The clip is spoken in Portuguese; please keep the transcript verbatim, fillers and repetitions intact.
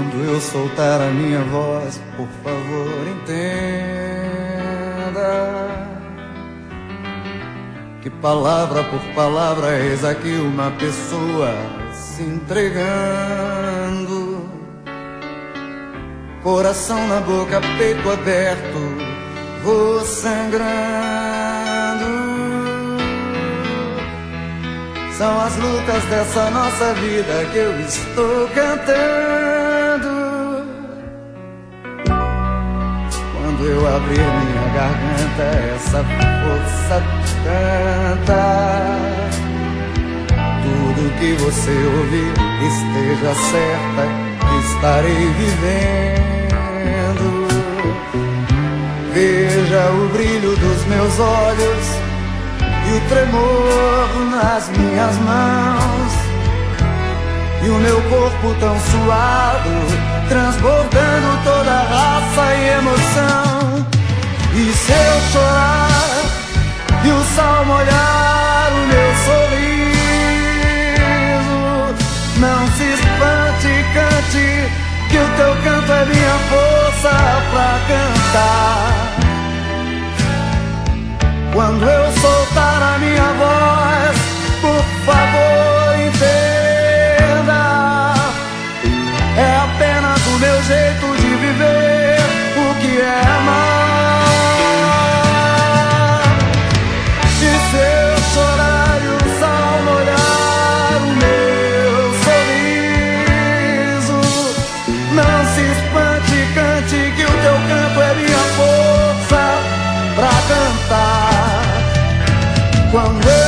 Quando eu soltar a minha voz, por favor, entenda que palavra por palavra eis aqui uma pessoa se entregando, coração na boca, peito aberto, vou sangrando. São as lutas dessa nossa vida que eu estou cantando. Quando eu abrir minha garganta, essa força tanta, tudo que você ouvir, esteja certa que estarei vivendo. Veja o brilho dos meus olhos e o tremor nas minhas mãos, e o meu corpo tão suado, transbordando toda a raça e emoção. E se eu chorar e o sol molhar o meu sorriso, não se espante, cante, que o teu canto é minha força pra cantar. Quando eu soltar a minha voz, por favor, entenda, é apenas o meu jeito de viver o que é amar. E se eu chorar e o sol molhar o meu sorriso, não se espante, cante, que o teu canto é minha força pra cantar. Quando